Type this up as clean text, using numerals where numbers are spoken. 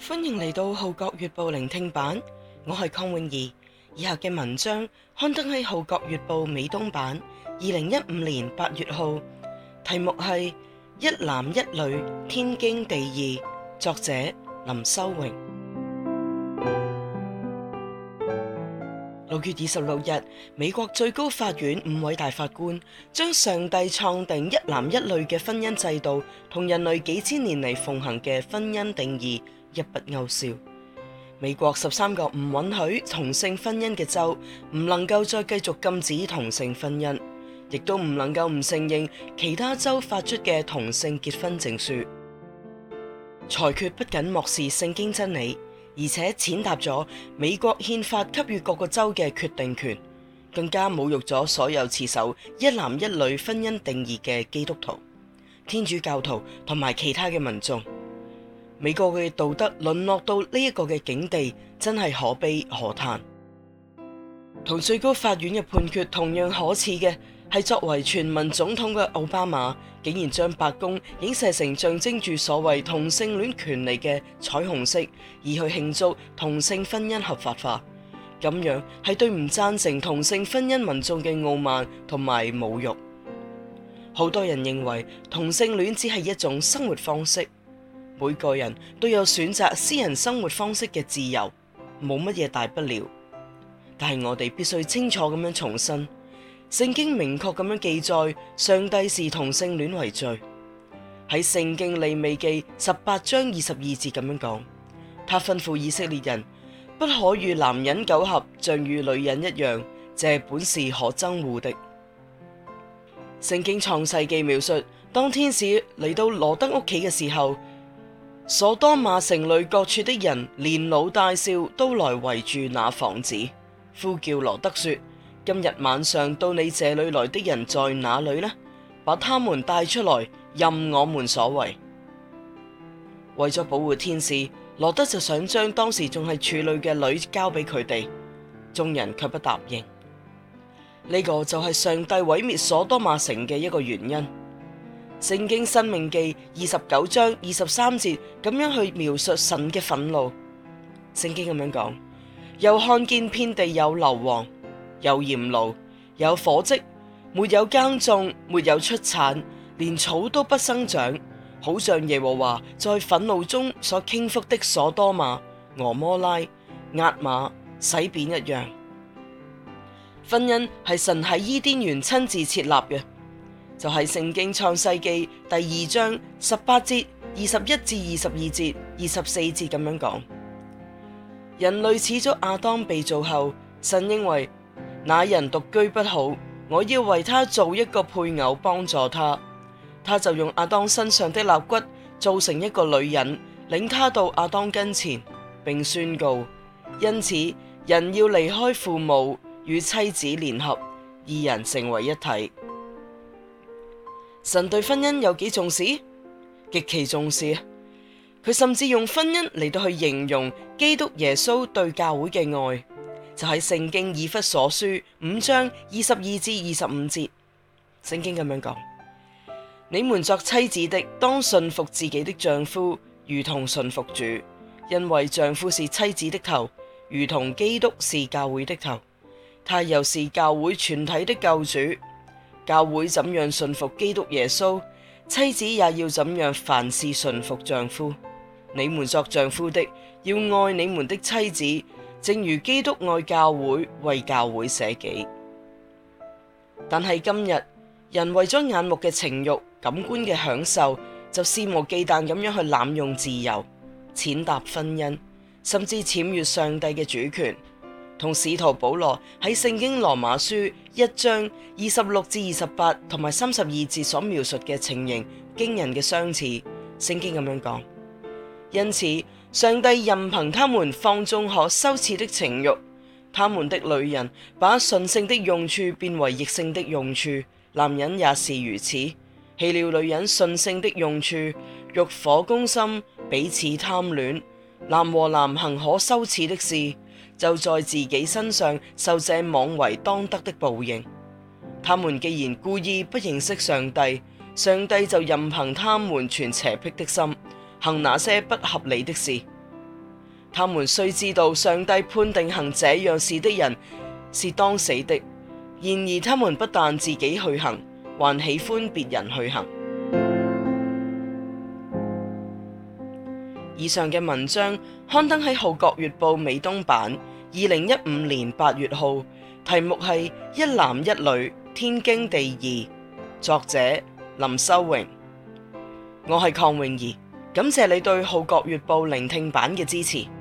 歡迎嚟到《號角月報》聆聽版，我係鄺詠儀。以下嘅文章刊登喺《號角月報》美東版2015年8月號，題目係一男一女天經地義，作者林修榮。6月26日，美國最高法院5位大法官將上帝創定一男一女嘅婚姻制度同人類幾千年嚟奉行嘅婚姻定義一筆勾銷。美國13個唔允許同性婚姻嘅州唔能夠再繼續禁止同性婚姻，亦都唔能夠唔承認其他州發出嘅同性結婚證書。裁決不僅漠視聖經真理，而且踐踏咗美國憲法給予各個州嘅決定權，更加侮辱咗所有持守一男一女婚姻定義嘅基督徒、天主教徒同埋其他嘅民眾。美國嘅道德淪落到呢一個嘅境地，真係可悲可嘆。同最高法院嘅判決同樣可恥嘅係，作為全民總統嘅奧巴馬，竟然將白宮影射成象徵住所謂同性戀權利嘅彩虹色，而去慶祝同性婚姻合法化。咁樣係對唔贊成同性婚姻民眾嘅傲慢同埋侮辱。好多人認為同性戀只係一種生活方式。每個人都有選擇私人生活方式嘅自由，冇乜嘢大不了。但係我哋必須清楚咁樣重申，聖經明確咁樣記載，上帝視同性戀為罪。喺聖經利未記18章22節咁樣講，他吩咐以色列人不可與男人苟合，像與女人一樣，這本是可憎惡的。聖經創世記描述，當天使嚟到羅德屋企嘅時候，所多瑪城裏各處的人連老帶少都來圍住那房子，呼叫羅德說：今日晚上到你這裏來的人在哪裏呢？把他們帶出來，任我們所為。為咗保護天使，羅德就想將當時仲係處女嘅女交俾佢哋，眾人卻不答應。呢個就係上帝毀滅所多瑪城嘅一個原因。聖經申命記29章23節咁樣去描述神嘅憤怒。聖經咁樣講：又看見遍地有硫磺，有鹽爐，有火跡，沒有耕種，沒有出產，連草都不生長，好像耶和華在憤怒中所傾覆的所多瑪、蛾摩拉、押瑪、洗扁一樣。婚姻係神喺伊甸園親自設立嘅。就係聖經創世記第2章18節、21至22節、24節咁樣講。人類始祖亞當被造後，神認為那人獨居不好，我要為他做一個配偶幫助他。他就用亞當身上的肋骨做成一個女人，領他到亞當跟前，並宣告：因此人要離開父母，與妻子聯合，二人成為一體。神對婚姻有幾重視？極其重視。佢甚至用婚姻嚟到去形容基督耶穌對教會嘅愛，就喺聖經以弗所書5章22至25節。聖經咁樣講：你們作妻子的，當順服自己的丈夫，如同順服主，因為丈夫是妻子的頭，如同基督是教會的頭，他又是教會全體的救主。教會怎樣順服基督耶穌，妻子也要怎樣凡事順服丈夫。你們作丈夫的，要愛你們的妻子，正如基督愛教會，為教會捨己。但係今日，人為咗眼目嘅情慾、感官嘅享受，就肆無忌憚咁樣去濫用自由，踐踏婚姻，甚至僭越上帝嘅主權。同使徒保羅喺聖經羅馬書1章26至28同埋32節所描述嘅情形驚人嘅相似。聖經咁樣講：因此上帝任憑他們放縱可羞恥的情慾，他們的女人把順性的用處變為逆性的用處，男人也是如此，棄了女人順性的用處，欲火攻心，彼此貪戀，男和男行可羞恥的事，就在自己身上受這妄為當得的報應。他們既然故意不認識上帝，上帝就任憑他們存邪僻的心，行那些不合理的事。 他們須知道上帝判定行這樣事的人是當死的，然而他們不但自己去行，還喜歡別人去行。以上嘅文章刊登喺《號角月報》美東版2015年8月號，題目係一男一女，天經地義，作者林修榮。我係鄺詠儀，感謝你對《號角月報》聆聽版嘅支持。